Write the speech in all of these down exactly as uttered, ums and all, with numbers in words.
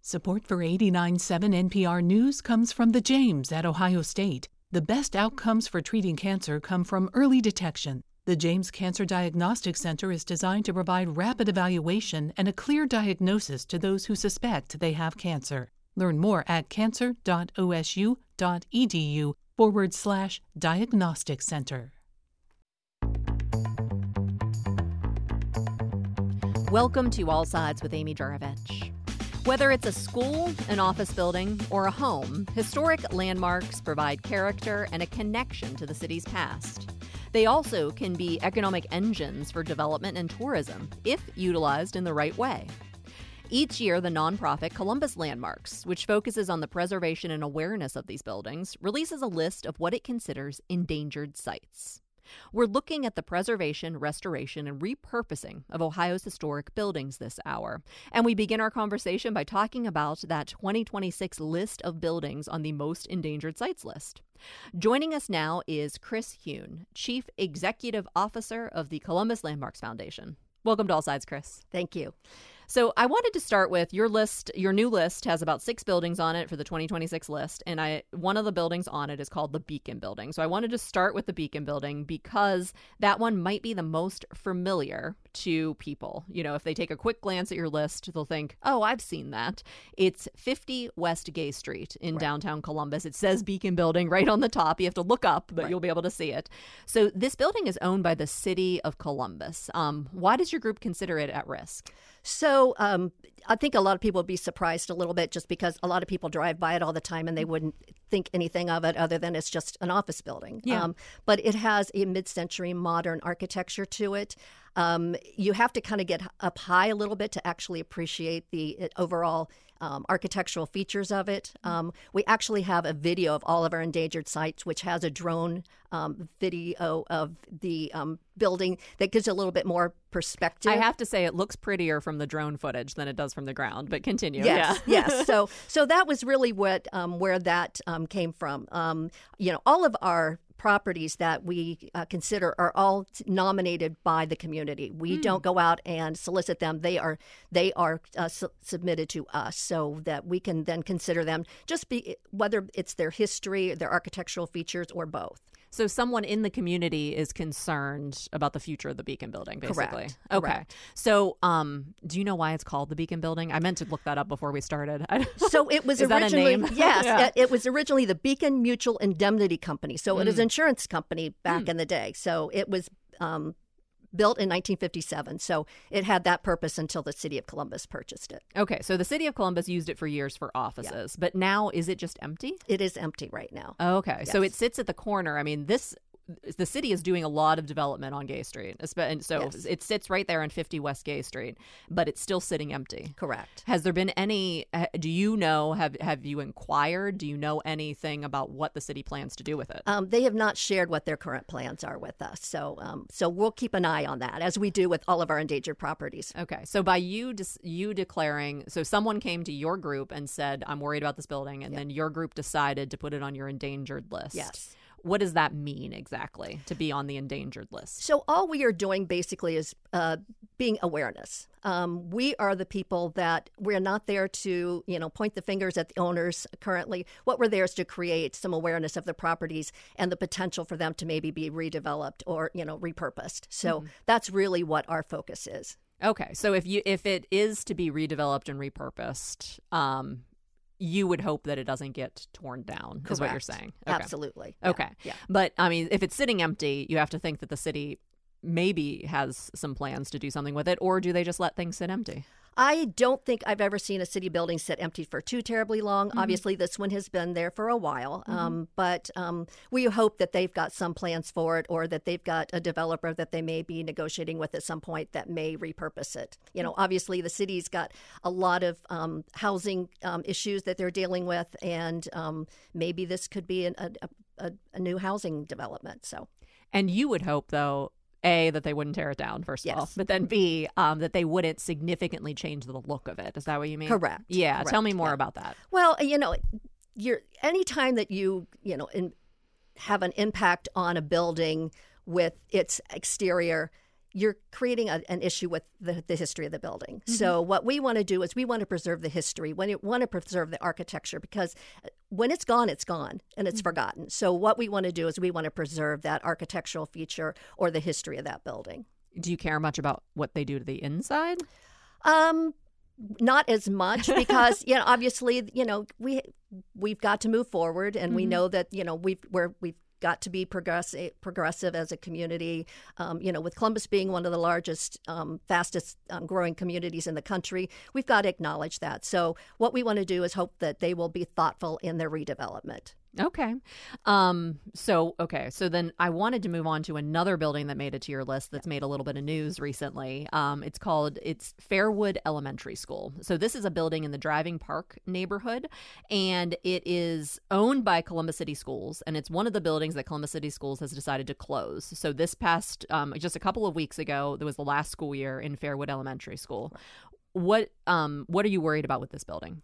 Support for eighty-nine point seven N P R News comes from the James at Ohio State. The best outcomes for treating cancer come from early detection. The James Cancer Diagnostic Center is designed to provide rapid evaluation and a clear diagnosis to those who suspect they have cancer. Learn more at cancer.osu.edu forward slash diagnostic center. Welcome to All Sides with Amy Juravich. Whether it's a school, an office building, or a home, historic landmarks provide character and a connection to the city's past. They also can be economic engines for development and tourism, if utilized in the right way. Each year, the nonprofit Columbus Landmarks, which focuses on the preservation and awareness of these buildings, releases a list of what it considers endangered sites. We're looking at the preservation, restoration, and repurposing of Ohio's historic buildings this hour. And we begin our conversation by talking about that twenty twenty-six list of buildings on the most endangered sites list. Joining us now is Chris Hune, Chief Executive Officer of the Columbus Landmarks Foundation. Welcome to All Sides, Chris. Thank you. So I wanted to start with your list. Your new list has about six buildings on it for the twenty twenty-six list. And I one of the buildings on it is called the Beacon Building. So I wanted to start with the Beacon Building because that one might be the most familiar to people. You know, if they take a quick glance at your list, they'll think, oh, I've seen that. It's fifty West Gay Street in right. downtown Columbus. It says Beacon Building right on the top. You have to look up, but right. you'll be able to see it. So this building is owned by the city of Columbus. Um, why does your group consider it at risk? So um, I think a lot of people would be surprised a little bit just because a lot of people drive by it all the time and they wouldn't think anything of it other than it's just an office building. Yeah. Um, but it has a mid-century modern architecture to it. Um, you have to kind of get up high a little bit to actually appreciate the overall um, architectural features of it. Um, we actually have a video of all of our endangered sites, which has a drone um, video of the um, building that gives a little bit more perspective. I have to say it looks prettier from the drone footage than it does from the ground, but continue. Yes, yeah. yes. So, so that was really what um, where that um, came from. Um, you know, all of our properties that we uh, consider are all nominated by the community. We mm. don't go out and solicit them. They are they are uh, su- submitted to us so that we can then consider them, just be whether it's their history, their architectural features, or both. So someone in the community is concerned about the future of the Beacon Building, basically. Correct. Okay. Correct. So um, do you know why it's called the Beacon Building? I meant to look that up before we started. So it was is originally, that a name? yes, yeah. it, it was originally the Beacon Mutual Indemnity Company. So mm. it was an insurance company back mm. in the day. So it was um, built in nineteen fifty-seven. So it had that purpose until the city of Columbus purchased it. Okay. So the city of Columbus used it for years for offices. Yeah. But now is it just empty? It is empty right now. Okay. Yes. So it sits at the corner. I mean, this... the city is doing a lot of development on Gay Street. And so yes. it sits right there on fifty West Gay Street, but it's still sitting empty. Correct. Has there been any, do you know, have have you inquired? Do you know anything about what the city plans to do with it? Um, they have not shared what their current plans are with us. So um, so we'll keep an eye on that, as we do with all of our endangered properties. Okay. So by you dis- you declaring, so someone came to your group and said, I'm worried about this building, and yep. then your group decided to put it on your endangered list. Yes. What does that mean exactly, to be on the endangered list? So all we are doing basically is uh, being awareness. Um, we are the people that we're not there to, you know, point the fingers at the owners currently. What we're there is to create some awareness of the properties and the potential for them to maybe be redeveloped or, you know, repurposed. So mm-hmm. that's really what our focus is. Okay. So if you if it is to be redeveloped and repurposed, um, you would hope that it doesn't get torn down, Correct. Is what you're saying. Okay. Absolutely. Yeah. Okay. Yeah. But, I mean, if it's sitting empty, you have to think that the city maybe has some plans to do something with it, or do they just let things sit empty? I don't think I've ever seen a city building sit empty for too terribly long. Mm-hmm. Obviously, this one has been there for a while, mm-hmm. um, but um, we hope that they've got some plans for it, or that they've got a developer that they may be negotiating with at some point that may repurpose it. You know, obviously, the city's got a lot of um, housing um, issues that they're dealing with, and um, maybe this could be an, a, a, a new housing development. So, and you would hope, though, A, that they wouldn't tear it down, first yes. of all, but then B, um, that they wouldn't significantly change the look of it. Is that what you mean? Correct. Yeah. Correct. Tell me more yeah. about that. Well, you know, you're anytime that you, you know, in, have an impact on a building with its exterior, you're creating a, an issue with the, the history of the building. Mm-hmm. So what we want to do is we want to preserve the history. We want to preserve the architecture, because when it's gone, it's gone and it's mm-hmm. forgotten. So what we want to do is we want to preserve that architectural feature or the history of that building. Do you care much about what they do to the inside? Um, not as much, because you know, obviously, you know, we we've got to move forward, and mm-hmm. we know that you know we've we're, we've got to be progressive progressive as a community. Um, you know, with Columbus being one of the largest, um, fastest um, growing communities in the country, we've got to acknowledge that. So what we want to do is hope that they will be thoughtful in their redevelopment. Okay. Um, so, okay. So then I wanted to move on to another building that made it to your list that's made a little bit of news recently. Um, it's called, it's Fairwood Elementary School. So this is a building in the Driving Park neighborhood, and it is owned by Columbus City Schools, and it's one of the buildings that Columbus City Schools has decided to close. So this past, um, just a couple of weeks ago, there was the last school year in Fairwood Elementary School. What, um, what are you worried about with this building?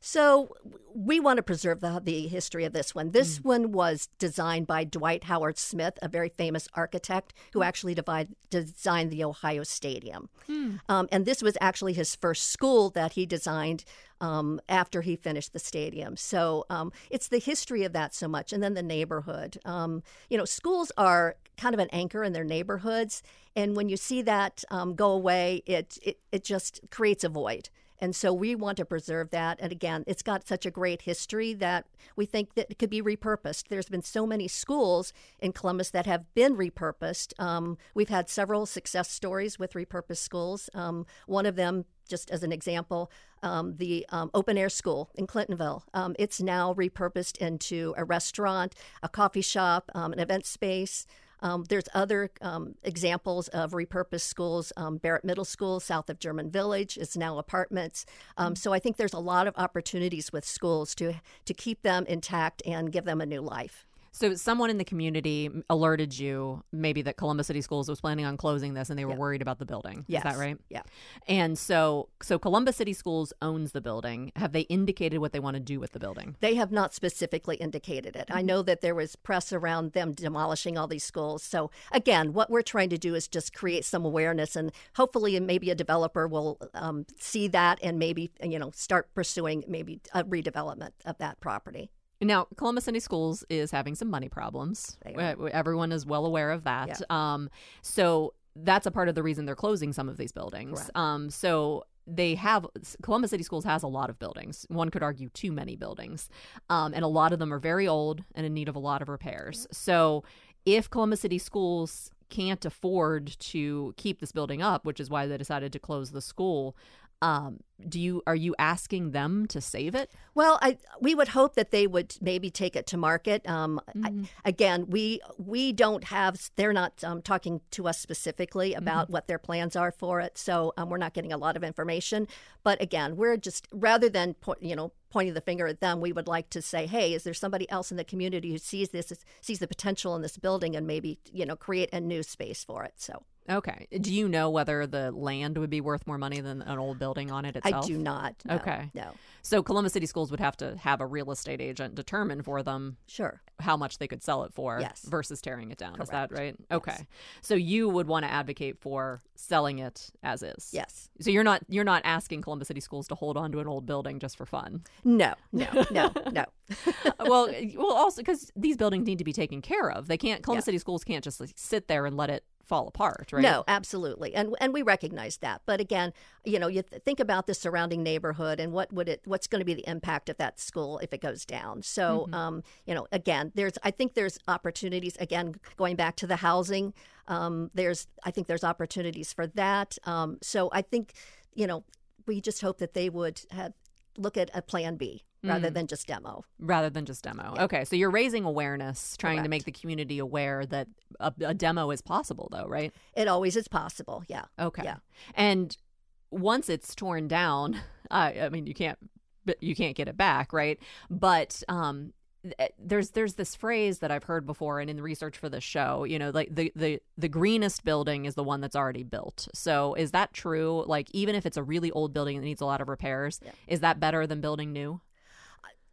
So we want to preserve the, the history of this one. This Mm. one was designed by Dwight Howard Smith, a very famous architect who actually divide, designed the Ohio Stadium. Mm. Um, and this was actually his first school that he designed um, after he finished the stadium. So um, it's the history of that so much. And then the neighborhood. Um, you know, schools are kind of an anchor in their neighborhoods. And when you see that um, go away, it, it it just creates a void. And so we want to preserve that. And again, it's got such a great history that we think that it could be repurposed. There's been so many schools in Columbus that have been repurposed. Um, we've had several success stories with repurposed schools. Um, one of them, just as an example, um, the um, open air school in Clintonville. Um, it's now repurposed into a restaurant, a coffee shop, um, an event space. Um, there's other um, examples of repurposed schools. Um, Barrett Middle School, south of German Village, is now apartments. Um, so I think there's a lot of opportunities with schools to to keep them intact and give them a new life. So someone in the community alerted you maybe that Columbus City Schools was planning on closing this, and they were Yep. worried about the building. Yes. Is that right? Yeah. And so so Columbus City Schools owns the building. Have they indicated what they want to do with the building? They have not specifically indicated it. I know that there was press around them demolishing all these schools. So again, what we're trying to do is just create some awareness, and hopefully maybe a developer will um, see that and maybe, you know, start pursuing maybe a redevelopment of that property. Now, Columbus City Schools is having some money problems. They are. Everyone is well aware of that. Yeah. Um, so that's a part of the reason they're closing some of these buildings. Correct. Um, so they have Columbus City Schools has a lot of buildings. One could argue too many buildings, um, and a lot of them are very old and in need of a lot of repairs. So if Columbus City Schools can't afford to keep this building up, which is why they decided to close the school, Um, do you are you asking them to save it? Well, I we would hope that they would maybe take it to market. Um, Mm-hmm. I, again, we we don't have. They're not um, talking to us specifically about Mm-hmm. what their plans are for it, so um, we're not getting a lot of information. But again, we're just rather than po- you know pointing the finger at them, we would like to say, hey, is there somebody else in the community who sees this, sees the potential in this building, and maybe you know create a new space for it? So. Okay. Do you know whether the land would be worth more money than an old building on it itself? I do not. No, Okay. No. So Columbus City Schools would have to have a real estate agent determine for them Sure. how much they could sell it for Yes. versus tearing it down. Is that Correct. right? Yes. Okay. So you would want to advocate for selling it as is. Yes. So you're not you're not asking Columbus City Schools to hold on to an old building just for fun. No. No. No. No. well, well, also because these buildings need to be taken care of. They can't. Columbus Yeah. City Schools can't just like, sit there and let it fall apart, right? No, absolutely, and and we recognize that. But again, you know, you th- think about the surrounding neighborhood and what would it, what's going to be the impact of that school if it goes down. So, Mm-hmm. um, you know, again, there's, I think there's opportunities. Again, going back to the housing, um, there's, I think there's opportunities for that. Um, so I think, you know, we just hope that they would have look at a plan B rather Mm. than just demo. Rather than just demo. Yeah. Okay, so you're raising awareness, trying to Correct. make the community aware that a, a demo is possible, though, right? It always is possible. Yeah. Okay. Yeah. And once it's torn down, uh, I mean, you can't you can't get it back, right? But um, th- there's there's this phrase that I've heard before, and in the research for this show, you know, like the the the greenest building is the one that's already built. So is that true? Like even if it's a really old building that needs a lot of repairs, Yeah. is that better than building new?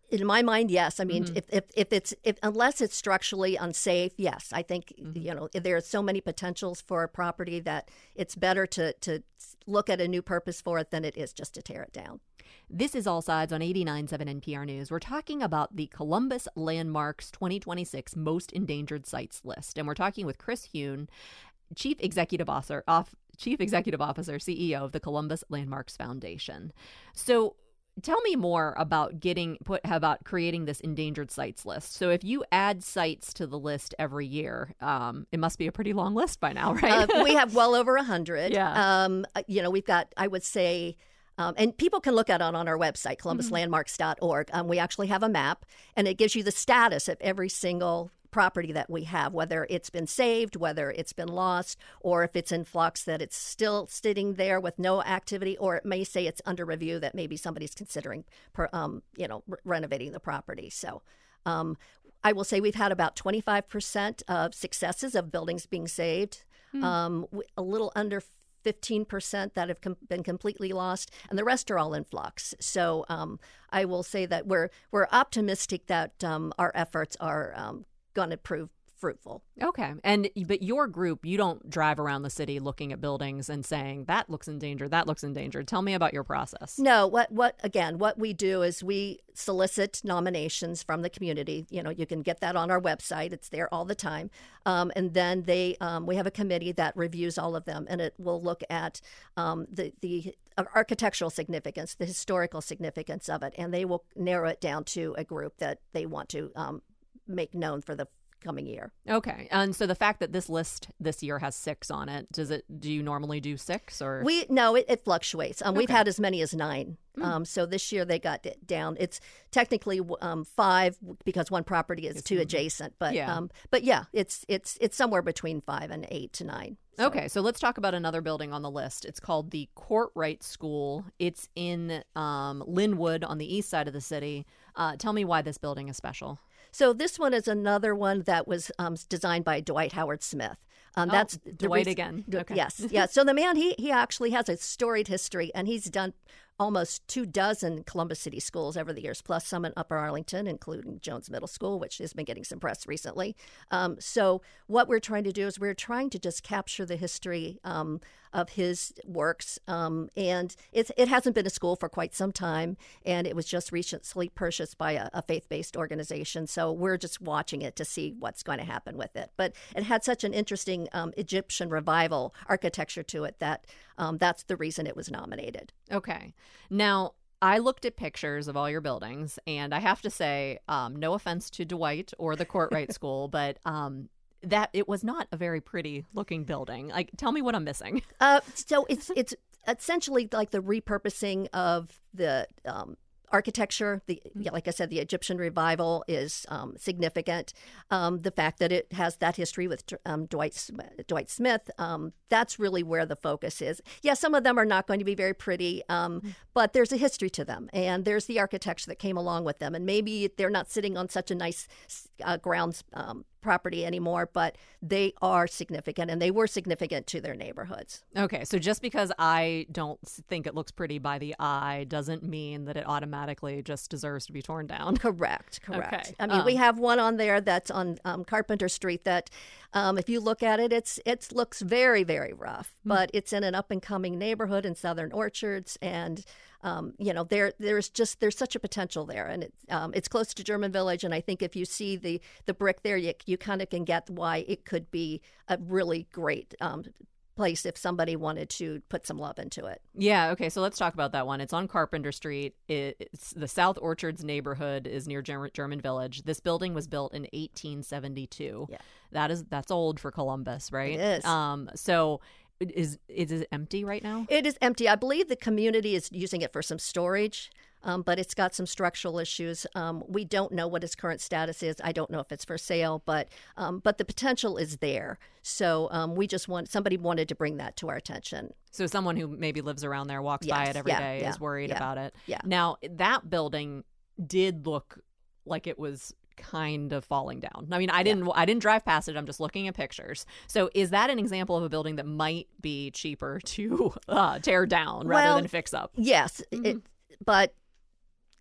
In my mind, yes. I mean, Mm-hmm. if, if if it's if unless it's structurally unsafe, yes. I think Mm-hmm. you know there are so many potentials for a property that it's better to to look at a new purpose for it than it is just to tear it down. This is All Sides on eighty-nine point seven N P R News. We're talking about the Columbus Landmarks twenty twenty-six Most Endangered Sites list, and we're talking with Chris Hune, Chief Executive Officer, off, Chief Executive Officer, C E O of the Columbus Landmarks Foundation. So, tell me more about getting put about creating this endangered sites list. So if you add sites to the list every year, um, it must be a pretty long list by now, right? uh, we have well over a hundred. Yeah. Um, you know, we've got, I would say, um, and people can look at it on our website, columbus landmarks dot org. Um, we actually have a map, and it gives you the status of every single property that we have, whether it's been saved, whether it's been lost, or if it's in flux that it's still sitting there with no activity, or it may say it's under review that maybe somebody's considering, per, um, you know, re- renovating the property. So um, I will say we've had about twenty-five percent of successes of buildings being saved, Hmm. um, w- a little under fifteen percent that have com- been completely lost, and the rest are all in flux. So um, I will say that we're we're optimistic that um, our efforts are um, going to prove fruitful. Okay. And but your group, you don't drive around the city looking at buildings and saying that looks endangered, that looks endangered. Tell me about your process. No, what what again, what we do is we solicit nominations from the community. You know, you can get that on our website. It's there all the time. Um, and then they um, we have a committee that reviews all of them, and it will look at um, the the architectural significance, the historical significance of it, and they will narrow it down to a group that they want to um, make known for the coming year. Okay. And so the fact that this list this year has six on it, does it do you normally do six or We no, it, it fluctuates. Um, We've Okay. had as many as nine. Mm. Um, so this year they got it down. It's technically um, five because one property is It's- too adjacent. But Yeah. um, but yeah, it's it's it's somewhere between five and eight to nine. So- Okay, so let's talk about another building on the list. It's called the Courtright School. It's in um, Linwood on the east side of the city. Uh, tell me why this building is special. So this one is another one that was um, designed by Dwight Howard Smith. Um, Oh, that's the Dwight reason- again. D- Okay. Yes, yeah. So the man, he he actually has a storied history, and he's done almost two dozen Columbus City schools over the years, plus some in Upper Arlington, including Jones Middle School, which has been getting some press recently. Um, so what we're trying to do is we're trying to just capture the history um, of his works, um, and it's, it hasn't been a school for quite some time, and it was just recently purchased by a, a faith-based organization. So we're just watching it to see what's going to happen with it. But it had such an interesting um, Egyptian revival architecture to it that um, that's the reason it was nominated. Okay. Now, I looked at pictures of all your buildings, and I have to say, um, no offense to Dwight or the Courtright School, but um, that it was not a very pretty looking building. Like, tell me what I'm missing. Uh, so it's it's essentially like the repurposing of the um, architecture. The yeah, like I said, the Egyptian revival is um, significant. Um, the fact that it has that history with um, Dwight Sm- Dwight Smith, um, that's really where the focus is. Yeah, some of them are not going to be very pretty, um, but there's a history to them, and there's the architecture that came along with them. And maybe they're not sitting on such a nice uh, grounds um, property anymore, but they are significant, and they were significant to their neighborhoods. Okay, so just because I don't think it looks pretty by the eye doesn't mean that it automatically just deserves to be torn down. Correct, correct. Okay, I mean, um, we have one on there that's on um, Carpenter Street that, um, if you look at it, it's it looks very, very rough, Hmm. but it's in an up and coming neighborhood in Southern Orchards, and um, you know, there there's just there's such a potential there, and it's um, it's close to German Village, and I think if you see the the brick there, you you kind of can get why it could be a really great um, place if somebody wanted to put some love into it. Yeah, okay, so let's talk about that one. It's on Carpenter Street. It, it's the South Orchards neighborhood is near Ger- German Village. This building was built in eighteen seventy-two. Yeah. That is that's old for Columbus, right? It is. Um so is is it empty right now? It is empty. I believe the community is using it for some storage, um, but it's got some structural issues. Um, we don't know what its current status is. I don't know if it's for sale, but um, but the potential is there. So um, we just want somebody wanted to bring that to our attention. So someone who maybe lives around there, walks by Yes, it every yeah, day, yeah, is worried yeah, about it. yeah. Now, that building did look like it was kind of falling down. I mean, I didn't I didn't drive past it. I'm just looking at pictures. So is that an example of a building that might be cheaper to uh, tear down rather Well, than fix up? Yes, Mm-hmm. it, but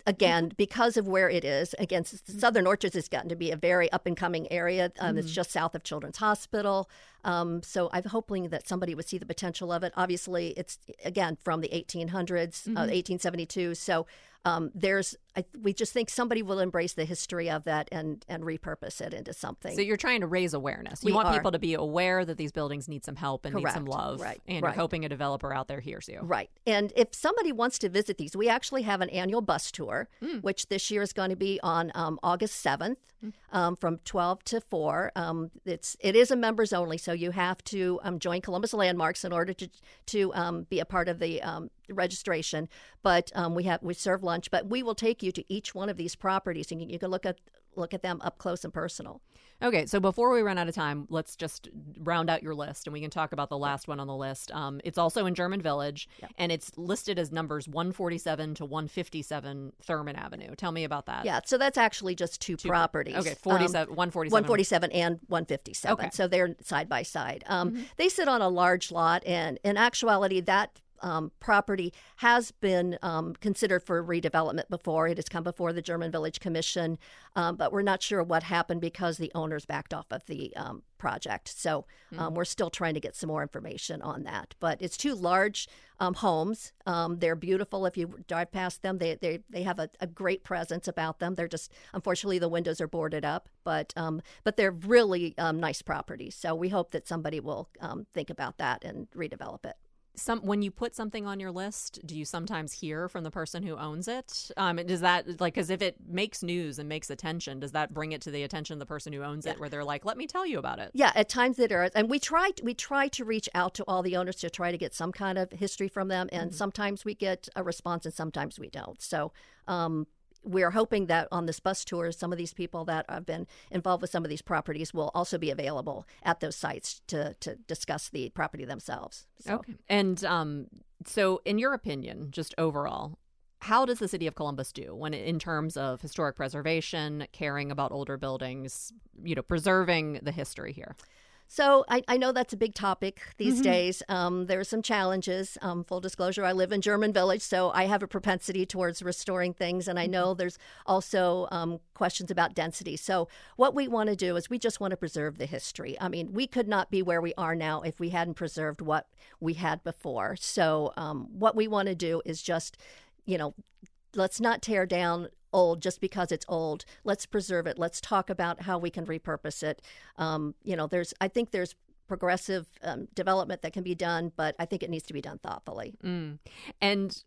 again, because of where it is, again, Southern Orchards has gotten to be a very up-and-coming area. Um, mm-hmm. It's just south of Children's Hospital. Um, so I'm hoping that somebody would see the potential of it. Obviously, it's, again, from the eighteen hundreds, mm-hmm. uh, eighteen seventy-two. So um, there's, I, we just think somebody will embrace the history of that and, and repurpose it into something. So you're trying to raise awareness. You we want are. people to be aware that these buildings need some help and Correct. need some love. Right. And right. you're hoping a developer out there hears you. Right. And if somebody wants to visit these, we actually have an annual bus tour, mm. which this year is going to be on um, August seventh mm. um, from twelve to four. Um, it's, it is a members only, so you have to um, join Columbus Landmarks in order to to um, be a part of the um, registration. But um, we have we serve lunch, but we will take you to each one of these properties, and you, you can look at look at them up close and personal. Okay, so before we run out of time, let's just round out your list, and we can talk about the last one on the list. Um, it's also in German Village, yep. and it's listed as numbers one forty-seven to one fifty-seven Thurman Avenue. Tell me about that. Yeah, so that's actually just two, two properties. Okay, forty-seven, um, one forty-seven. one forty-seven and one fifty-seven. Okay. So they're side by side. Um, mm-hmm. They sit on a large lot, and in actuality, that Um, property has been um, considered for redevelopment before. It has come before the German Village Commission, um, but we're not sure what happened because the owners backed off of the um, project. So um, mm. we're still trying to get some more information on that. But it's two large um, homes. Um, they're beautiful. If you drive past them, they they, they have a, a great presence about them. They're just, unfortunately, the windows are boarded up, but um, but they're really um, nice properties. So we hope that somebody will um, think about that and redevelop it. Some when you put something on your list, do you sometimes hear from the person who owns it? Um, does that like because if it makes news and makes attention, does that bring it to the attention of the person who owns yeah. it, where they're like, "Let me tell you about it"? Yeah, at times it is, and we try we try to reach out to all the owners to try to get some kind of history from them, and mm-hmm. sometimes we get a response, and sometimes we don't. So. Um, We're hoping that on this bus tour, some of these people that have been involved with some of these properties will also be available at those sites to, to discuss the property themselves. So. Okay. And um, so in your opinion, just overall, how does the city of Columbus do when in terms of historic preservation, caring about older buildings, you know, preserving the history here? So I, I know that's a big topic these mm-hmm. days. Um, there are some challenges. Um, full disclosure, I live in German Village, so I have a propensity towards restoring things. And I know there's also um, questions about density. So what we want to do is we just want to preserve the history. I mean, we could not be where we are now if we hadn't preserved what we had before. So um, what we want to do is just, you know, let's not tear down old just because it's old. Let's preserve it. Let's talk about how we can repurpose it. Um, you know, there's, I think there's progressive um, development that can be done, but I think it needs to be done thoughtfully. Mm. And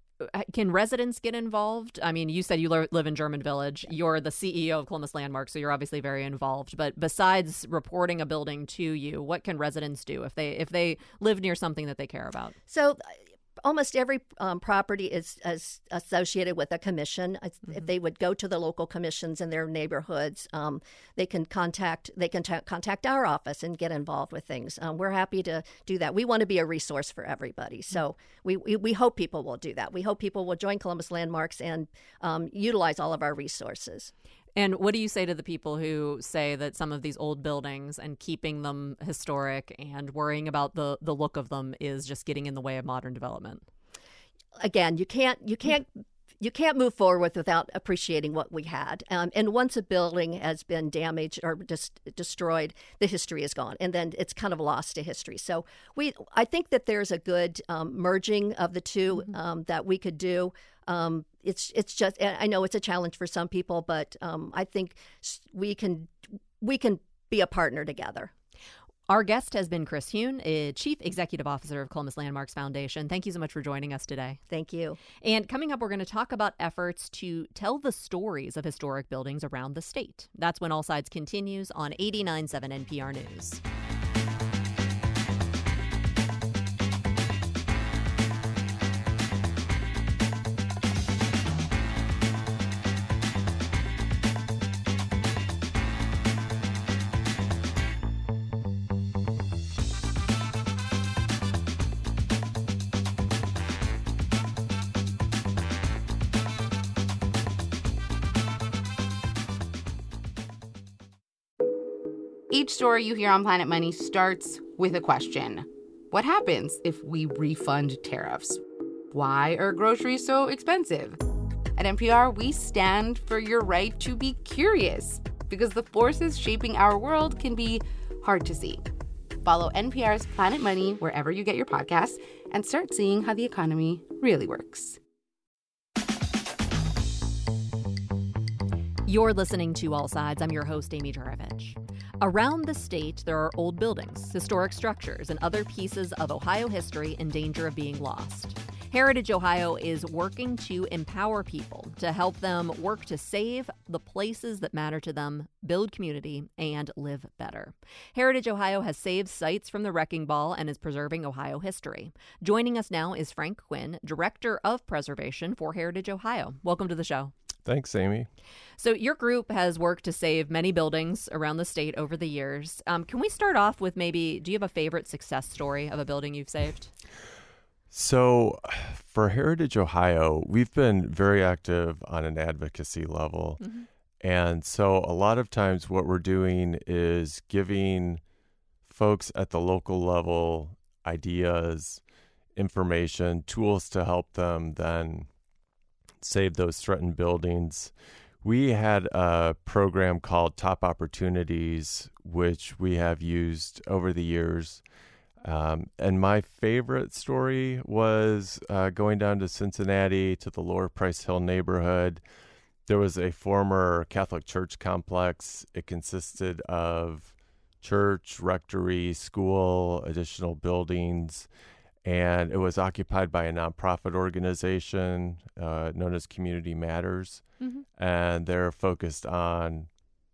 can residents get involved? I mean, you said you lo- live in German Village. Yeah. You're the C E O of Columbus Landmark, so you're obviously very involved. But besides reporting a building to you, what can residents do if they if they live near something that they care about? So almost every um, property is, is associated with a commission. Mm-hmm. If they would go to the local commissions in their neighborhoods, um, they can contact they can ta- contact our office and get involved with things. Um, we're happy to do that. We want to be a resource for everybody. So we, we, we hope people will do that. We hope people will join Columbus Landmarks and um, utilize all of our resources. And what do you say to the people who say that some of these old buildings and keeping them historic and worrying about the, the look of them is just getting in the way of modern development? Again, you can't you can't you can't move forward without appreciating what we had. Um, and once a building has been damaged or just destroyed, the history is gone, and then it's kind of lost to history. So we I think that there's a good um, merging of the two mm-hmm. um, that we could do. Um, it's it's just I know it's a challenge for some people, but um, I think we can we can be a partner together. Our guest has been Chris Hune, Chief Executive Officer of Columbus Landmarks Foundation. Thank you so much for joining us today. Thank you. And coming up, we're going to talk about efforts to tell the stories of historic buildings around the state. That's when All Sides continues on eighty-nine point seven N P R News. Each story you hear on Planet Money starts with a question. What happens if we refund tariffs? Why are groceries so expensive? At N P R, we stand for your right to be curious because the forces shaping our world can be hard to see. Follow N P R's Planet Money wherever you get your podcasts and start seeing how the economy really works. You're listening to All Sides. I'm your host, Amy Juravich. Around the state, there are old buildings, historic structures, and other pieces of Ohio history in danger of being lost. Heritage Ohio is working to empower people, to help them work to save the places that matter to them, build community, and live better. Heritage Ohio has saved sites from the wrecking ball and is preserving Ohio history. Joining us now is Frank Quinn, Director of Preservation for Heritage Ohio. Welcome to the show. Thanks, Amy. So your group has worked to save many buildings around the state over the years. Um, can we start off with maybe, do you have a favorite success story of a building you've saved? So for Heritage Ohio, we've been very active on an advocacy level. Mm-hmm. And so a lot of times what we're doing is giving folks at the local level ideas, information, tools to help them then save those threatened buildings. We had a program called Top Opportunities, which we have used over the years. Um, and my favorite story was uh, going down to Cincinnati to the Lower Price Hill neighborhood. There was a former Catholic church complex. It consisted of church, rectory, school, additional buildings. And it was occupied by a nonprofit organization uh, known as Community Matters. Mm-hmm. And they're focused on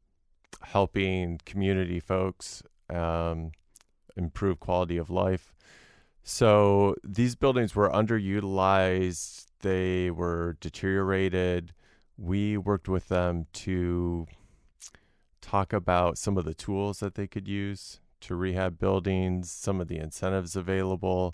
helping community folks um, improve quality of life. So these buildings were underutilized. They were deteriorated. We worked with them to talk about some of the tools that they could use to rehab buildings, some of the incentives available.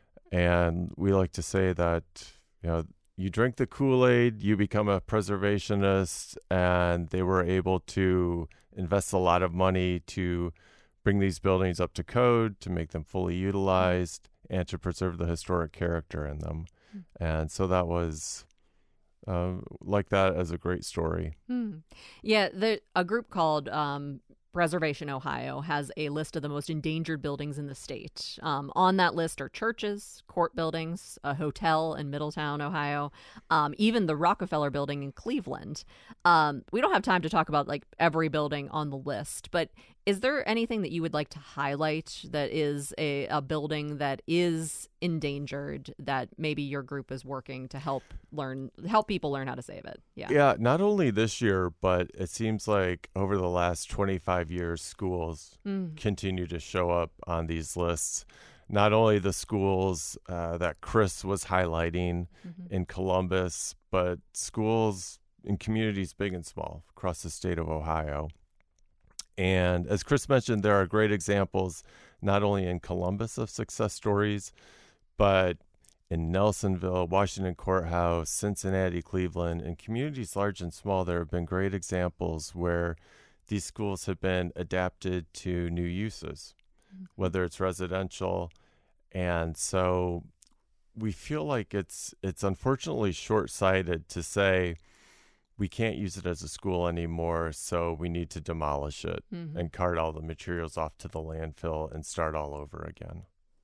And we like to say that, you know, you drink the Kool-Aid, you become a preservationist, and they were able to invest a lot of money to bring these buildings up to code, to make them fully utilized, and to preserve the historic character in them. Mm. And so that was uh, like that as a great story. Mm. Yeah, the, a group called um, Preservation Ohio has a list of the most endangered buildings in the state. Um, on that list are churches, court buildings, a hotel in Middletown, Ohio, um, even the Rockefeller Building in Cleveland. Um, we don't have time to talk about like every building on the list, but is there anything that you would like to highlight that is a, a building that is endangered that maybe your group is working to help learn, help people learn how to save it? Yeah. Yeah. Not only this year, but it seems like over the last twenty-five years, schools mm. continue to show up on these lists. Not only the schools uh, that Chris was highlighting mm-hmm. in Columbus, but schools in communities big and small across the state of Ohio. And as Chris mentioned, there are great examples not only in Columbus of success stories, but in Nelsonville, Washington Courthouse, Cincinnati, Cleveland, and communities large and small. There have been great examples where these schools have been adapted to new uses, mm-hmm. whether it's residential. And so we feel like it's it's unfortunately short-sighted to say we can't use it as a school anymore, so we need to demolish it mm-hmm. and cart all the materials off to the landfill and start all over again.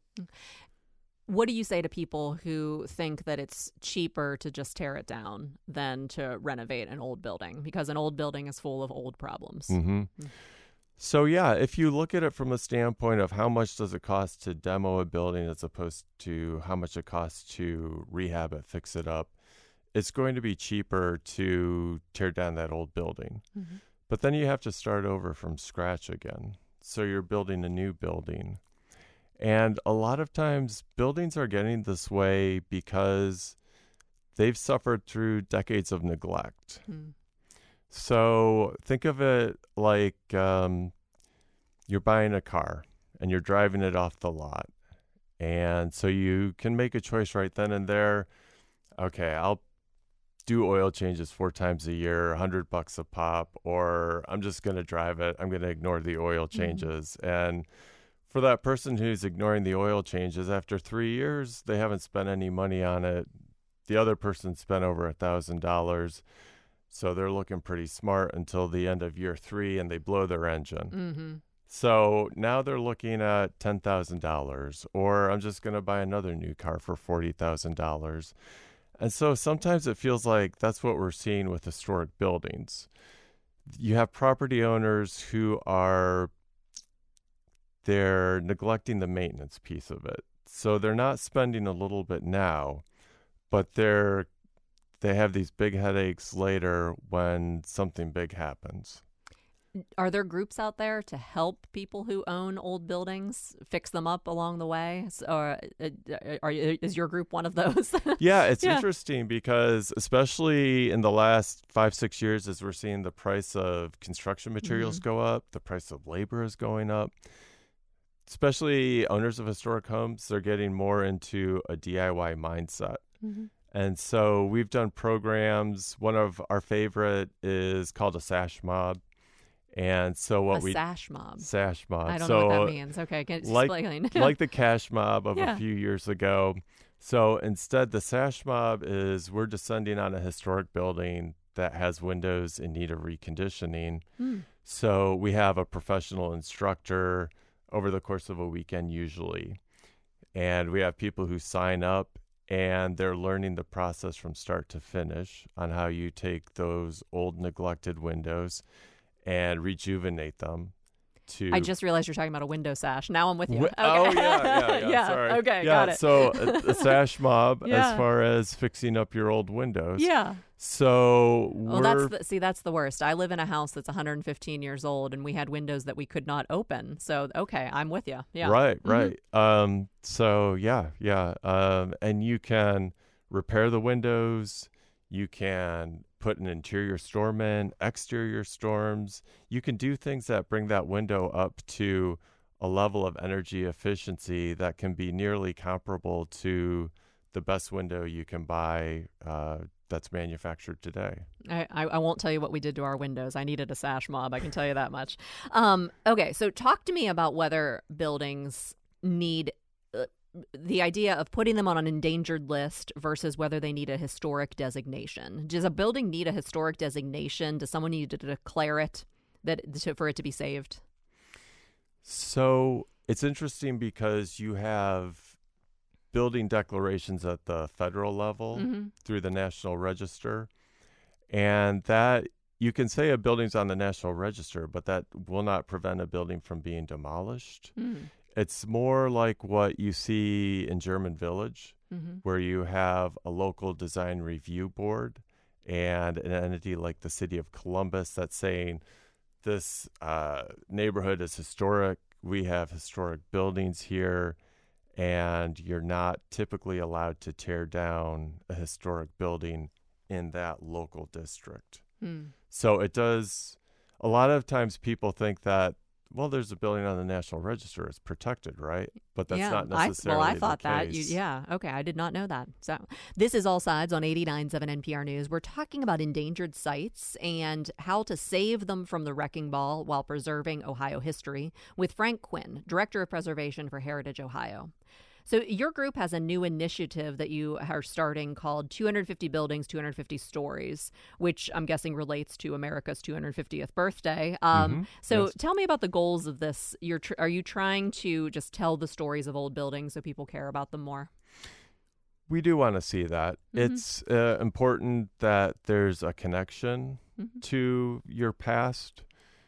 What do you say to people who think that it's cheaper to just tear it down than to renovate an old building? Because an old building is full of old problems. Mm-hmm. Mm-hmm. So, yeah, if you look at it from a standpoint of how much does it cost to demo a building as opposed to how much it costs to rehab it, fix it up, it's going to be cheaper to tear down that old building. Mm-hmm. But then you have to start over from scratch again. So you're building a new building. And a lot of times buildings are getting this way because they've suffered through decades of neglect. Mm. So think of it like um, you're buying a car and you're driving it off the lot. And so you can make a choice right then and there. Okay, I'll do oil changes four times a year, a hundred bucks a pop, or I'm just going to drive it. I'm going to ignore the oil changes. Mm-hmm. And for that person who's ignoring the oil changes, after three years, they haven't spent any money on it. the other person spent over a thousand dollars. So they're looking pretty smart until the end of year three and they blow their engine. Mm-hmm. So now they're looking at ten thousand dollars, or I'm just going to buy another new car for forty thousand dollars. And so sometimes it feels like that's what we're seeing with historic buildings. You have property owners who are, they're neglecting the maintenance piece of it. So they're not spending a little bit now, but they're they have these big headaches later when something big happens. Are there groups out there to help people who own old buildings fix them up along the way? So, or uh, are you, is your group one of those? Yeah, it's Yeah. interesting because especially in the last five, six years, as we're seeing the price of construction materials Mm-hmm. go up, the price of labor is going up. Especially owners of historic homes, they're getting more into a D I Y mindset. Mm-hmm. And so we've done programs. One of our favorite is called a sash mob. And so what a we sash mob. sash mob. I don't so know what that means. Okay, can you like explain? like the cash mob of Yeah. a few years ago. So instead, the sash mob is we're descending on a historic building that has windows in need of reconditioning. Hmm. So we have a professional instructor over the course of a weekend usually. And we have people who sign up and they're learning the process from start to finish on how you take those old neglected windows and rejuvenate them. To I just realized you're talking about a window sash. Now I'm with you. Wi- Okay. Oh, yeah, yeah, yeah. Sorry. Okay, yeah, got it. So a, a sash mob Yeah. as far as fixing up your old windows. Yeah. So Well, we're that's the, see, that's the worst. I live in a house that's one hundred fifteen years old, and we had windows that we could not open. So, okay, I'm with you. Yeah. right, Mhm. right. Um, so yeah, yeah. Um, and you can repair the windows. You can put an interior storm in, exterior storms. You can do things that bring that window up to a level of energy efficiency that can be nearly comparable to the best window you can buy uh, that's manufactured today. I, I, I won't tell you what we did to our windows. I needed a sash mob. I can tell you that much. Um, okay, so talk to me about whether buildings need uh, the idea of putting them on an endangered list versus whether they need a historic designation. Does a building need a historic designation? Does someone need to declare it that to, for it to be saved? So it's interesting because you have building declarations at the federal level Mm-hmm. through the National Register. And that you can say a building's on the National Register, but that will not prevent a building from being demolished. Mm. It's more like what you see in German Village, Mm-hmm. where you have a local design review board and an entity like the City of Columbus that's saying this uh, neighborhood is historic. We have historic buildings here, and you're not typically allowed to tear down a historic building in that local district. Mm. So it does, a lot of times people think that, well, there's a building on the National Register, it's protected, right? But that's yeah, not I, necessarily well, I thought the that. You, case. yeah, okay, I did not know that. So this is All Sides on eighty-nine point seven N P R News. We're talking about endangered sites and how to save them from the wrecking ball while preserving Ohio history with Frank Quinn, Director of Preservation for Heritage Ohio. So your group has a new initiative that you are starting called two hundred fifty Buildings, two hundred fifty Stories, which I'm guessing relates to America's two hundred fiftieth birthday. Um, Mhm, so yes. tell me about the goals of this. You're tr- are you trying to just tell the stories of old buildings so people care about them more? We do want to see that. Mhm. It's uh, important that there's a connection Mhm. to your past.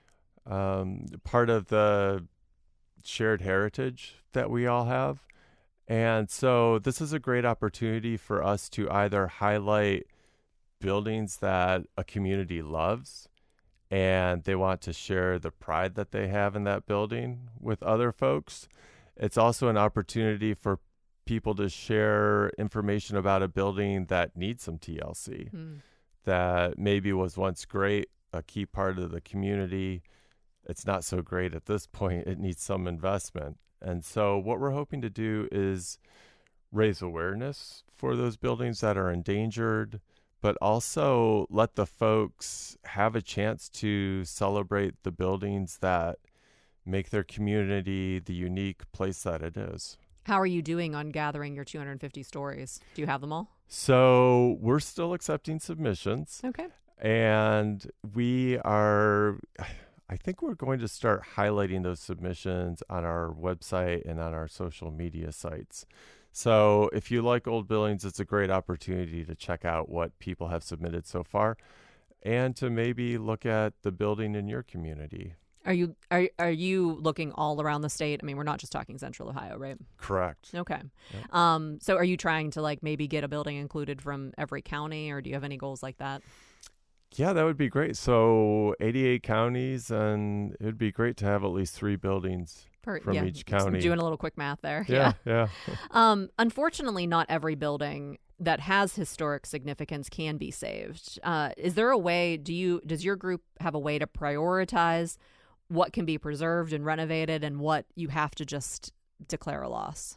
Um, part of the shared heritage that we all have. And so this is a great opportunity for us to either highlight buildings that a community loves and they want to share the pride that they have in that building with other folks. It's also an opportunity for people to share information about a building that needs some T L C, Mm. that maybe was once great, a key part of the community. It's not so great at this point. It needs some investment. And so what we're hoping to do is raise awareness for those buildings that are endangered, but also let the folks have a chance to celebrate the buildings that make their community the unique place that it is. How are you doing on gathering your two hundred fifty stories? Do you have them all? So we're still accepting submissions. Okay. And we are, I think we're going to start highlighting those submissions on our website and on our social media sites. So if you like old buildings, it's a great opportunity to check out what people have submitted so far and to maybe look at the building in your community. Are you are are you looking all around the state? I mean, we're not just talking Central Ohio, right? Correct. Okay. Yep. Um, so are you trying to like maybe get a building included from every county, or do you have any goals like that? Yeah, that would be great. So eighty-eight counties, and it would be great to have at least three buildings Per, from yeah, each county. Doing a little quick math there. Yeah, yeah. um, unfortunately, not every building that has historic significance can be saved. Uh, is there a way? Do you does your group have a way to prioritize what can be preserved and renovated, and what you have to just declare a loss?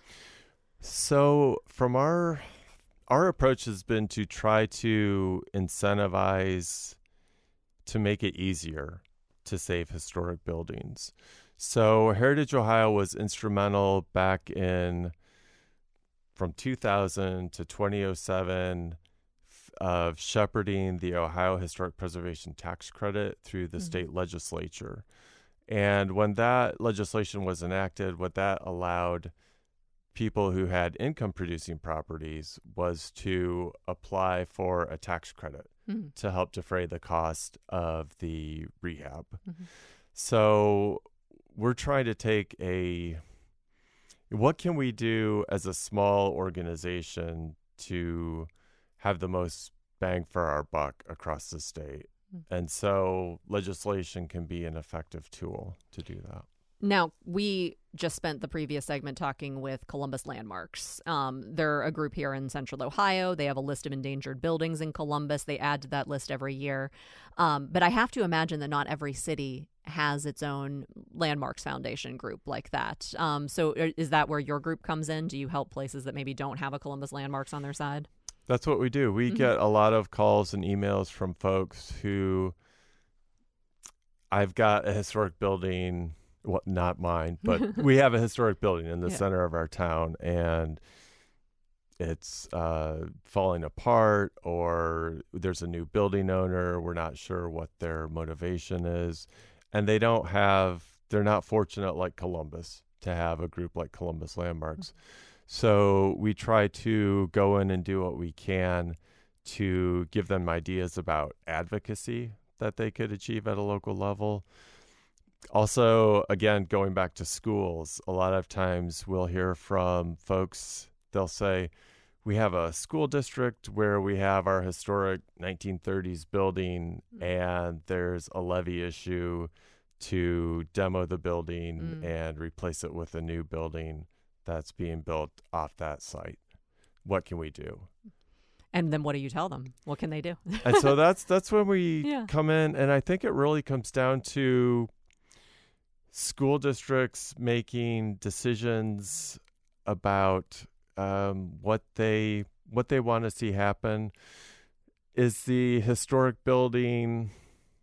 So from our our approach has been to try to incentivize to make it easier to save historic buildings. So Heritage Ohio was instrumental back in from two thousand to twenty oh seven of shepherding the Ohio Historic Preservation Tax Credit through the mm-hmm. state legislature. And when that legislation was enacted, what that allowed people who had income-producing properties was to apply for a tax credit mm-hmm. to help defray the cost of the rehab. Mm-hmm. So we're trying to take a, what can we do as a small organization to have the most bang for our buck across the state? And so legislation can be an effective tool to do that. Now, we just spent the previous segment talking with Columbus Landmarks. Um, they're a group here in Central Ohio. They have a list of endangered buildings in Columbus. They add to that list every year. Um, but I have to imagine that not every city has its own Landmarks Foundation group like that. Um, so is that where your group comes in? Do you help places that maybe don't have a Columbus Landmarks on their side? That's what we do. We mm-hmm. get a lot of calls and emails from folks who, I've got a historic building, well, not mine, but we have a historic building in the yeah. center of our town, and it's uh, falling apart, or there's a new building owner. We're not sure what their motivation is. And they don't have, they're not fortunate like Columbus to have a group like Columbus Landmarks. Mm-hmm. So we try to go in and do what we can to give them ideas about advocacy that they could achieve at a local level. Also, again, going back to schools, a lot of times we'll hear from folks, they'll say, we have a school district where we have our historic nineteen thirties building mm. and there's a levy issue to demo the building mm. and replace it with a new building that's being built off that site. What can we do? And then what do you tell them? What can they do? And so that's that's when we yeah. come in, and I think it really comes down to school districts making decisions about um, what they what they want to see happen. Is the historic building,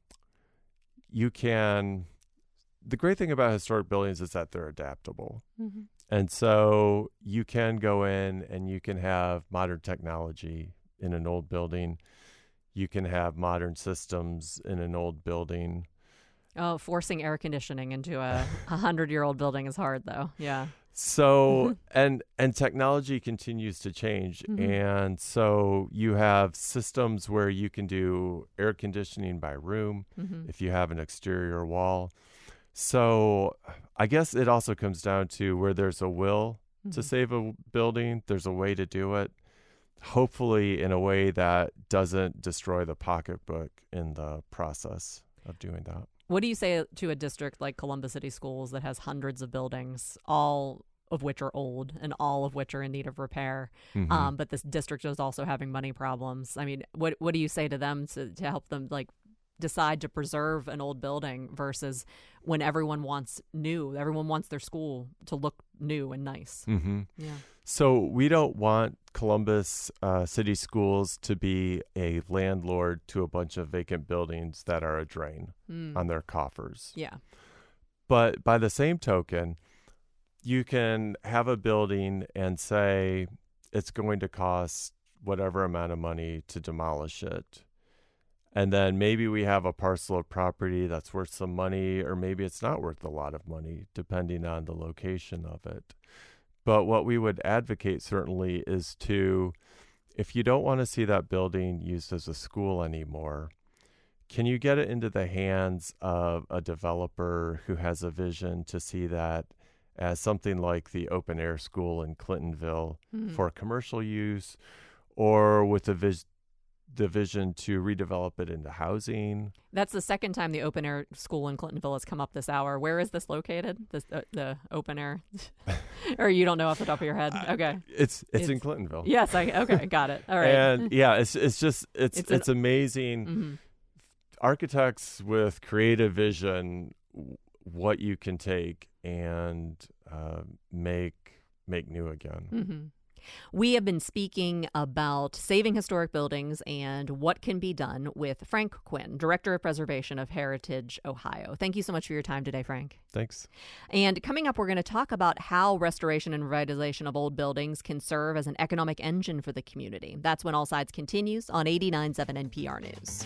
you can, the great thing about historic buildings is that they're adaptable. Mm-hmm. And so you can go in and you can have modern technology in an old building. You can have modern systems in an old building. Oh, forcing air conditioning into a hundred-year-old building is hard, though. Yeah. So, and and technology continues to change. Mm-hmm. And so you have systems where you can do air conditioning by room mm-hmm. if you have an exterior wall. So I guess it also comes down to where there's a will mm-hmm. to save a building, there's a way to do it, hopefully in a way that doesn't destroy the pocketbook in the process of doing that. What do you say to a district like Columbus City Schools that has hundreds of buildings, all of which are old and all of which are in need of repair, mm-hmm. um, but this district is also having money problems? I mean, what what do you say to them to, to help them like decide to preserve an old building versus when everyone wants new, everyone wants their school to look new and nice? Mm-hmm. Yeah. So we don't want Columbus uh, City Schools to be a landlord to a bunch of vacant buildings that are a drain mm. on their coffers. Yeah. But by the same token, you can have a building and say it's going to cost whatever amount of money to demolish it. And then maybe we have a parcel of property that's worth some money, or maybe it's not worth a lot of money, depending on the location of it. But what we would advocate certainly is to, if you don't want to see that building used as a school anymore, can you get it into the hands of a developer who has a vision to see that as something like the open air school in Clintonville mm-hmm. for commercial use, or with the vis- the vision to redevelop it into housing? That's the second time the open air school in Clintonville has come up this hour. Where is this located? This, uh, the open air, or you don't know off the top of your head? Okay, it's it's, it's in Clintonville. Yes, I okay, got it. All right, and yeah, it's it's just it's it's, it's an, amazing. Mm-hmm. Architects with creative vision, what you can take and uh, make make new again. Mm-hmm. We have been speaking about saving historic buildings and what can be done with Frank Quinn, Director of Preservation of Heritage Ohio. Thank you so much for your time today, Frank. Thanks. And coming up, we're going to talk about how restoration and revitalization of old buildings can serve as an economic engine for the community. That's when All Sides continues on eighty-nine point seven N P R News.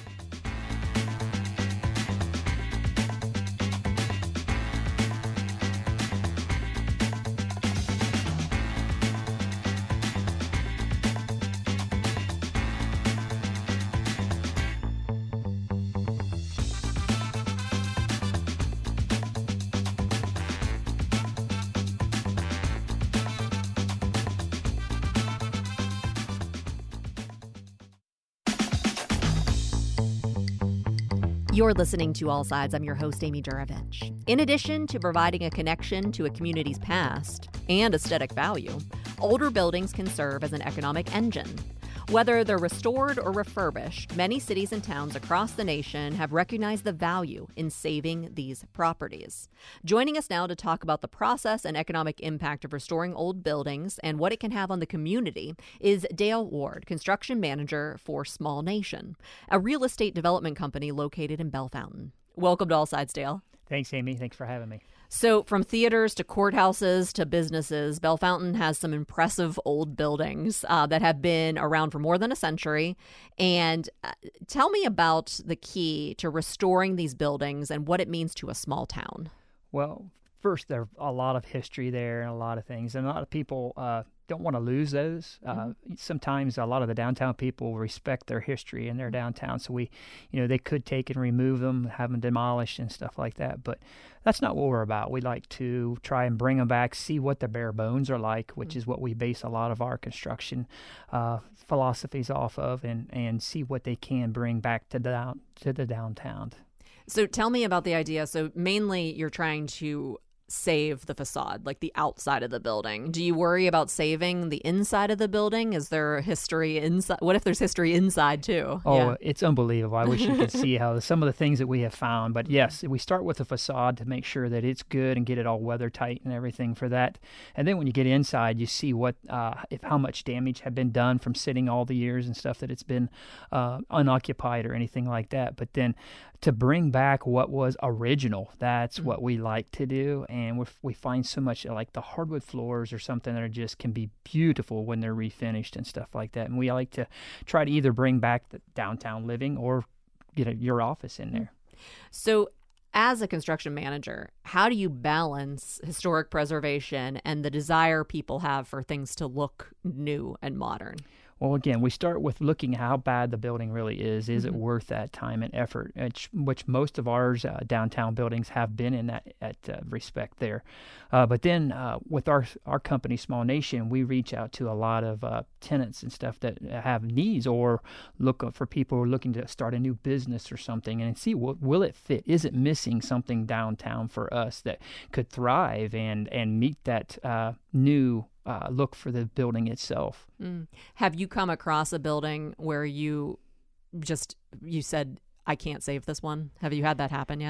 You're listening to All Sides. I'm your host, Amy Juravich. In addition to providing a connection to a community's past and aesthetic value, older buildings can serve as an economic engine. Whether they're restored or refurbished, many cities and towns across the nation have recognized the value in saving these properties. Joining us now to talk about the process and economic impact of restoring old buildings and what it can have on the community is Dale Ward, construction manager for Small Nation, a real estate development company located in Bellefontaine. Welcome to All Sides, Dale. Thanks, Amy. Thanks for having me. So from theaters to courthouses to businesses, Bellefontaine has some impressive old buildings uh, that have been around for more than a century. And uh, tell me about the key to restoring these buildings and what it means to a small town. Well, first, there's a lot of history there and a lot of things. And a lot of people uh, don't want to lose those. Uh, mm-hmm. Sometimes a lot of the downtown people respect their history in their downtown. So we, you know, they could take and remove them, have them demolished and stuff like that. But that's not what we're about. We like to try and bring them back, see what the bare bones are like, which mm-hmm. is what we base a lot of our construction uh, philosophies off of, and, and see what they can bring back to down to the downtown. So tell me about the idea. So mainly you're trying to save the facade, like the outside of the building. Do you worry about saving the inside of the building? Is there history inside? What if there's history inside too? Oh, yeah. It's unbelievable. I wish you could see how some of the things that we have found. But yes, we start with the facade to make sure that it's good and get it all weather tight and everything for that. And then when you get inside, you see what uh, if how much damage had been done from sitting all the years and stuff that it's been uh, unoccupied or anything like that. But then to bring back what was original, that's mm-hmm. what we like to do. And we we find so much, like the hardwood floors or something that are just can be beautiful when they're refinished and stuff like that. And we like to try to either bring back the downtown living or get a, your office in there. So as a construction manager, how do you balance historic preservation and the desire people have for things to look new and modern? Well, again, we start with looking how bad the building really is. Is mm-hmm. it worth that time and effort? Which, which most of ours uh, downtown buildings have been in that at, uh, respect there. Uh, but then uh, with our our company, Small Nation, we reach out to a lot of uh, tenants and stuff that have needs, or look for people who are looking to start a new business or something, and see will, will it fit? Is it missing something downtown for us that could thrive and and meet that uh, new Uh, look for the building itself. Mm. Have you come across a building where you just, you said, I can't save this one? Have you had that happen yet?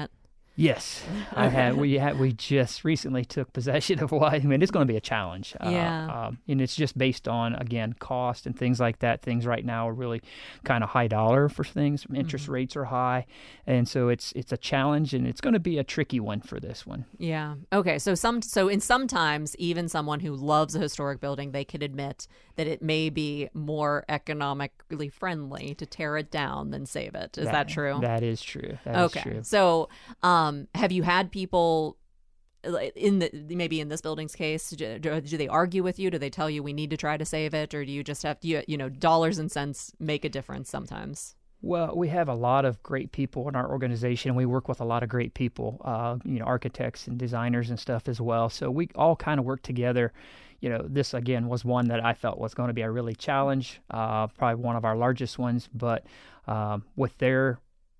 Yes, I had. We had. We just recently took possession of one. I mean, it's going to be a challenge. Yeah. Uh, um, and it's just based on, again, cost and things like that. Things right now are really kind of high dollar for things. Interest Mm-hmm. rates are high, and so it's it's a challenge, and it's going to be a tricky one for this one. Yeah. Okay. So some so in sometimes even someone who loves a historic building, they could admit that it may be more economically friendly to tear it down than save it. Is that, true? That is true. That okay. is true. So um, have you had people in the maybe in this building's case? Do, do they argue with you? Do they tell you we need to try to save it, or do you just have to, you, you know, dollars and cents make a difference sometimes? Well, we have a lot of great people in our organization. We work with a lot of great people, uh, you know, architects and designers and stuff as well. So we all kind of work together. You know, this, again, was one that I felt was going to be a really challenge, uh, probably one of our largest ones. But um, with their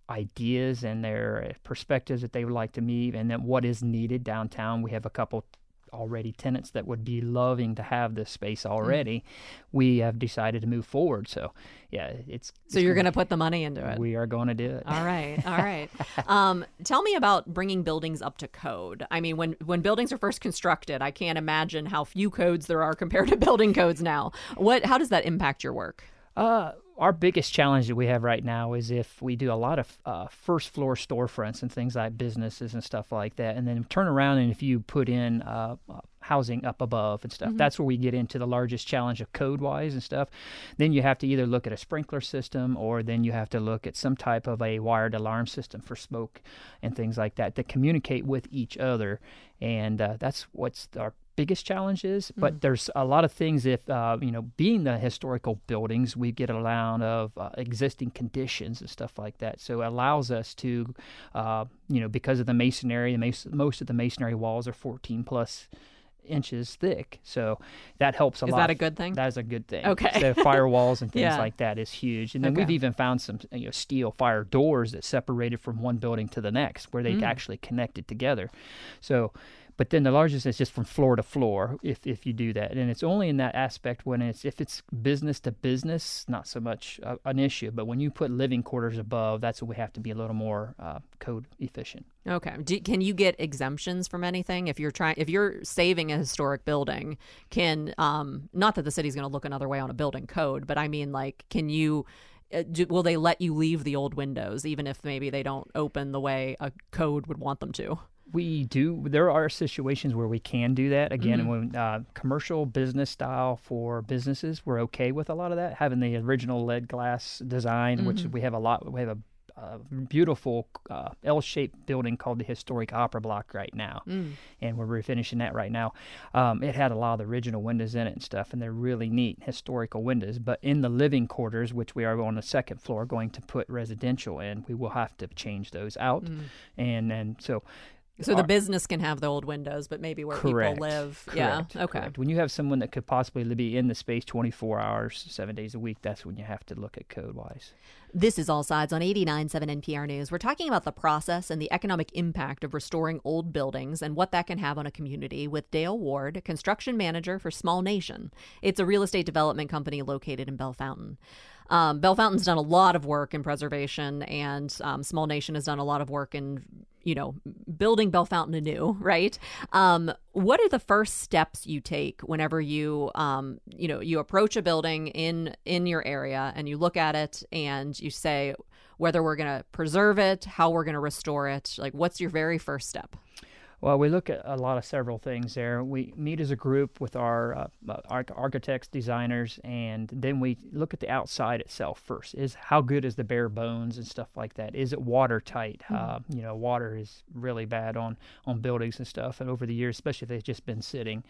ideas and their perspectives that they would like to meet, and then what is needed downtown, we have a couple already tenants that would be loving to have this space already. Mm. We have decided to move forward. So, yeah, it's... So it's you're going to put the money into it. We are going to do it. All right. All right. um, tell me about bringing buildings up to code. I mean, when, when buildings are first constructed, I can't imagine how few codes there are compared to building codes now. What? How does that impact your work? Uh, our biggest challenge that we have right now is if we do a lot of uh, first floor storefronts and things like businesses and stuff like that, and then turn around and if you put in uh, uh, housing up above and stuff, mm-hmm. that's where we get into the largest challenge of code-wise and stuff. Then you have to either look at a sprinkler system, or then you have to look at some type of a wired alarm system for smoke and things like that that communicate with each other. And uh, that's what's our biggest challenge is. But mm. there's a lot of things, if uh, you know, being the historical buildings, we get a lot of uh, existing conditions and stuff like that, so it allows us to uh, you know, because of the masonry, the mas- most of the masonry walls are fourteen plus inches thick, so that helps a is lot. Is that a good thing? That is a good thing. Okay. So firewalls and things yeah. like that is huge. And then okay. we've even found some, you know, steel fire doors that separated from one building to the next, where they mm. actually connected together. So but then the largest is just from floor to floor if, if you do that. And it's only in that aspect when it's, if it's business to business, not so much uh, an issue. But when you put living quarters above, that's when we have to be a little more uh, code efficient. Okay. Do, can you get exemptions from anything if you're trying, if you're saving a historic building? Can um, not that the city's going to look another way on a building code, but I mean, like, can you? Uh, do, will they let you leave the old windows even if maybe they don't open the way a code would want them to? We do. There are situations where we can do that. Again, mm-hmm. when uh, commercial business style for businesses, we're okay with a lot of that. Having the original lead glass design, mm-hmm. which we have a lot. We have a, a beautiful uh, L-shaped building called the Historic Opera Block right now, mm. and we're refinishing that right now. Um, it had a lot of the original windows in it and stuff, and they're really neat historical windows. But in the living quarters, which we are on the second floor going to put residential in, we will have to change those out, mm. and and so. So the business can have the old windows, but maybe where correct, people live. Correct, yeah. Okay. Correct. When you have someone that could possibly be in the space twenty-four hours, seven days a week, that's when you have to look at code-wise. This is All Sides on eighty-nine point seven N P R News. We're talking about the process and the economic impact of restoring old buildings and what that can have on a community with Dale Ward, construction manager for Small Nation. It's a real estate development company located in Bellefontaine. Um, Bellefontaine's done a lot of work in preservation, and um, Small Nation has done a lot of work in, you know, building Bellefontaine anew, right? Um, what are the first steps you take whenever you, um, you know, you approach a building in in your area and you look at it and you say whether we're going to preserve it, how we're going to restore it? Like, what's your very first step? Well, we look at a lot of several things there. We meet as a group with our, uh, our architects, designers, and then we look at the outside itself first. Is how good is the bare bones and stuff like that? Is it watertight? Mm-hmm. Uh, you know, water is really bad on, on buildings and stuff, and over the years, especially if they've just been sitting.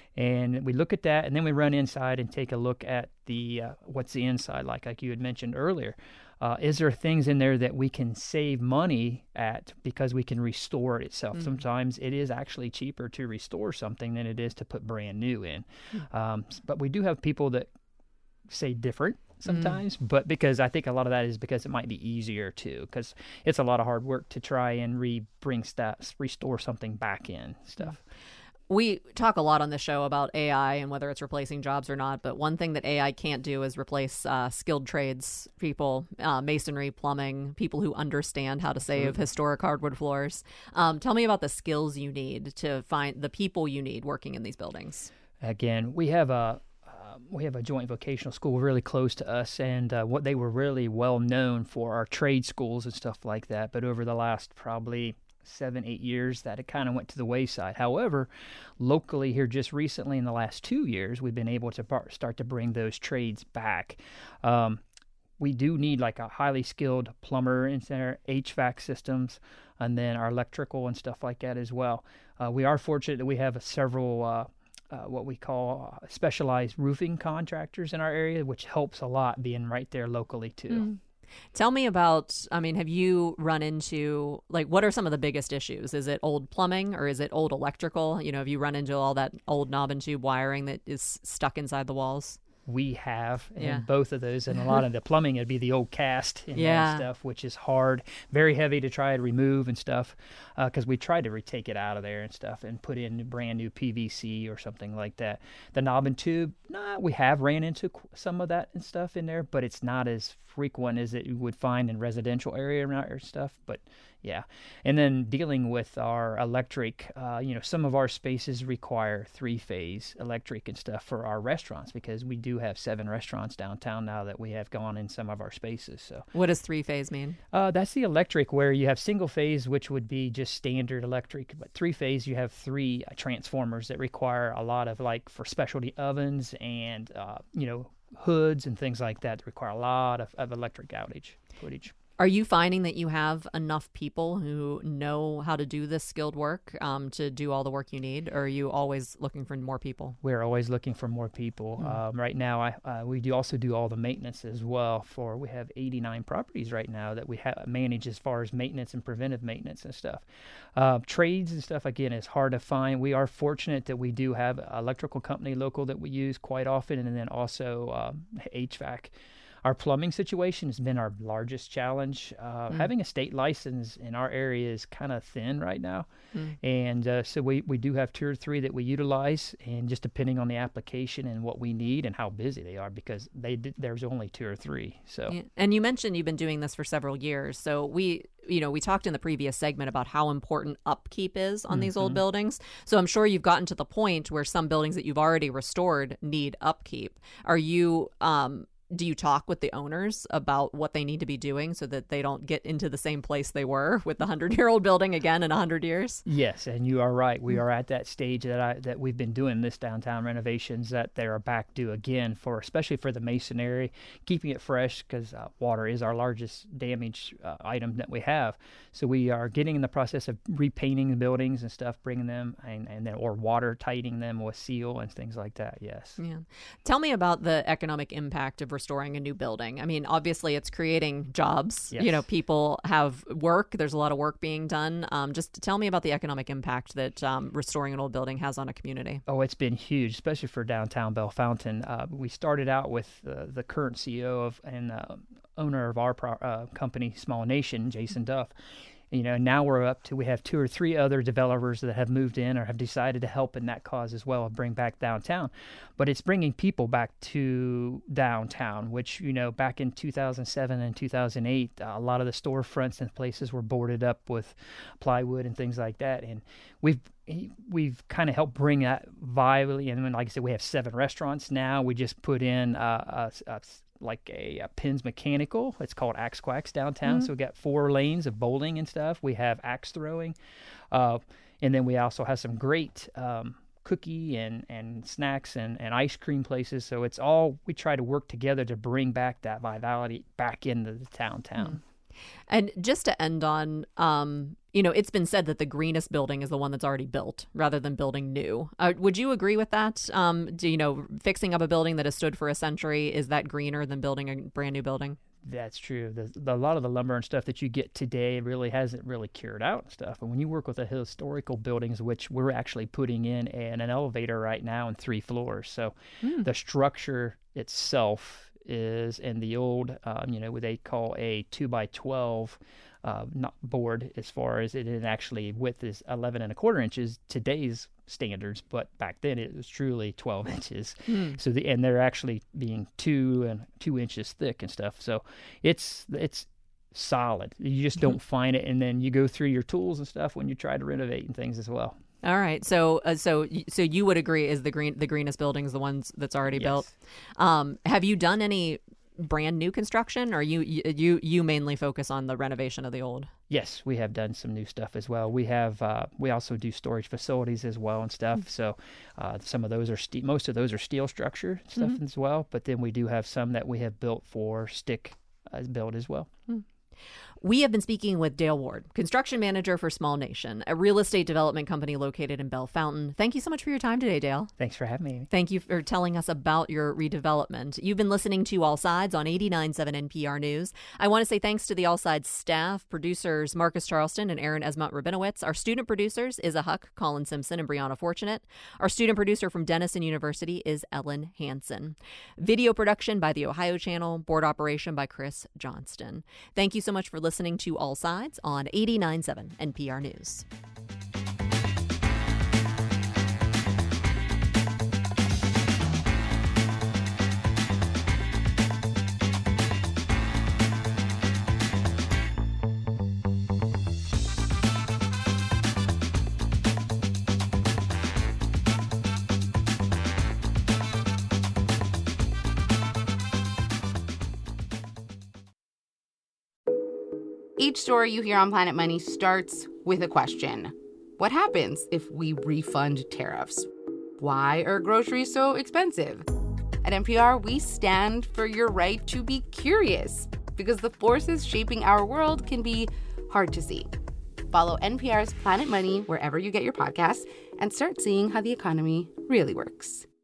And we look at that, and then we run inside and take a look at the uh, what's the inside like, like you had mentioned earlier. Uh, is there things in there that we can save money at because we can restore it itself? Mm-hmm. Sometimes it is actually cheaper to restore something than it is to put brand new in. Mm-hmm. Um, but we do have people that say different sometimes, mm-hmm. but because I think a lot of that is because it might be easier too, because it's a lot of hard work to try and re bring stats, restore something back in stuff. We talk a lot on the show about A I and whether it's replacing jobs or not, but one thing that A I can't do is replace uh, skilled trades people, uh, masonry, plumbing, people who understand how to save Absolutely. historic hardwood floors. Um, tell me about the skills you need to find the people you need working in these buildings. Again, we have a uh, we have a joint vocational school really close to us, and uh, what they were really well known for are trade schools and stuff like that. But over the last probably seven, eight years, that it kind of went to the wayside. However, locally here just recently in the last two years, we've been able to bar- start to bring those trades back. Um, we do need like a highly skilled plumber in our H V A C systems, and then our electrical and stuff like that as well. Uh, we are fortunate that we have a several uh, uh, what we call uh, specialized roofing contractors in our area, which helps a lot being right there locally too. Mm. Tell me about, I mean, have you run into, like, what are some of the biggest issues? Is it old plumbing or is it old electrical? You know, have you run into all that old knob and tube wiring that is stuck inside the walls? We have, and yeah. both of those, and a lot of the plumbing, it'd be the old cast and yeah. that stuff, which is hard, very heavy to try to remove and stuff, because uh, we tried to retake it out of there and stuff and put in brand new P V C or something like that. The knob and tube, nah, we have ran into some of that and stuff in there, but it's not as frequent as it you would find in residential area or stuff, but yeah. And then dealing with our electric, uh, you know, some of our spaces require three-phase electric and stuff for our restaurants, because we do have seven restaurants downtown now that we have gone in some of our spaces. So what does three-phase mean? Uh, that's the electric where you have single-phase, which would be just standard electric, but three-phase you have three uh, transformers that require a lot of, like, for specialty ovens and, uh, you know, hoods and things like that that require a lot of, of electric outage footage. Are you finding that you have enough people who know how to do this skilled work um, to do all the work you need, or are you always looking for more people? We're always looking for more people. Mm. Um, right now, I, uh, we do also do all the maintenance as well. For we have eighty-nine properties right now that we ha- manage as far as maintenance and preventive maintenance and stuff. Uh, trades and stuff, again, is hard to find. We are fortunate that we do have an electrical company local that we use quite often, and then also um, H V A C. Our plumbing situation has been our largest challenge. Uh, mm. Having a state license in our area is kind of thin right now. Mm. And uh, so we, we do have two or three that we utilize, and just depending on the application and what we need and how busy they are, because they there's only two or three. So yeah. And you mentioned you've been doing this for several years. So we, you know, we talked in the previous segment about how important upkeep is on mm-hmm. these old buildings. So I'm sure you've gotten to the point where some buildings that you've already restored need upkeep. Are you... Um, Do you talk with the owners about what they need to be doing so that they don't get into the same place they were with the hundred-year-old building again in a hundred years? Yes, and you are right. We are at that stage that I that we've been doing this downtown renovations, that they are back due again, for especially for the masonry, keeping it fresh, because uh, water is our largest damage uh, item that we have. So we are getting in the process of repainting the buildings and stuff, bringing them and, and then or water tightening them with seal and things like that. Yes. Yeah. Tell me about the economic impact of restoring a new building. I mean, obviously it's creating jobs. Yes. You know, people have work. There's a lot of work being done. Um, just tell me about the economic impact that um, restoring an old building has on a community. Oh, it's been huge, especially for downtown Bellefontaine. Uh, we started out with uh, the current C E O of and uh, owner of our pro- uh, company, Small Nation, Jason Duff. You know, now we're up to, we have two or three other developers that have moved in or have decided to help in that cause as well, bring back downtown. But it's bringing people back to downtown, which, you know, back in two thousand seven and two thousand eight, uh, a lot of the storefronts and places were boarded up with plywood and things like that. And we've we've kind of helped bring that vibe. And like I said, we have seven restaurants now. We just put in uh, a, a like a, a Pins Mechanical. It's called Axe Quacks downtown. Mm-hmm. So we got four lanes of bowling and stuff. We have axe throwing. Uh, and then we also have some great um, cookie and, and snacks and, and ice cream places. So it's all, we try to work together to bring back that vitality back into the downtown. Mm-hmm. And just to end on, um, you know, it's been said that the greenest building is the one that's already built rather than building new. Uh, would you agree with that? Um, do you know, fixing up a building that has stood for a century, is that greener than building a brand new building? That's true. The, the, a lot of the lumber and stuff that you get today really hasn't really cured out and stuff. And when you work with the historical buildings, which we're actually putting in an, an elevator right now in three floors. So mm. the structure itself is, and the old, um, you know, what they call a two by twelve uh, not board, as far as it, it actually width is eleven and a quarter inches, today's standards, but back then it was truly twelve inches. Mm. So the, and they're actually being two and two inches thick and stuff. So it's, it's, solid. You just don't find it, and then you go through your tools and stuff when you try to renovate and things as well. All right, so uh, so so you would agree is the green the greenest buildings the ones that's already Yes. built. Um, have you done any brand new construction, or you you you mainly focus on the renovation of the old? Yes, we have done some new stuff as well. We have uh, we also do storage facilities as well and stuff. Mm-hmm. So uh, some of those are ste- most of those are steel structure stuff mm-hmm. as well. But then we do have some that we have built for stick uh, build as well. Mm. We have been speaking with Dale Ward, construction manager for Small Nation, a real estate development company located in Bell Fountain. Thank you so much for your time today, Dale. Thanks for having me. Thank you for telling us about your redevelopment. You've been listening to All Sides on eighty-nine point seven N P R News. I want to say thanks to the All Sides staff, producers Marcus Charleston and Aaron Esmont-Rabinowitz. Our student producers is Isa Huck, Colin Simpson, and Brianna Fortunate. Our student producer from Denison University is Ellen Hansen. Video production by the Ohio Channel, board operation by Chris Johnston. Thank you so much for listening to All Sides on eighty-nine point seven N P R News. Each story you hear on Planet Money starts with a question. What happens if we refund tariffs? Why are groceries so expensive? At N P R, we stand for your right to be curious, because the forces shaping our world can be hard to see. Follow N P R's Planet Money wherever you get your podcasts and start seeing how the economy really works.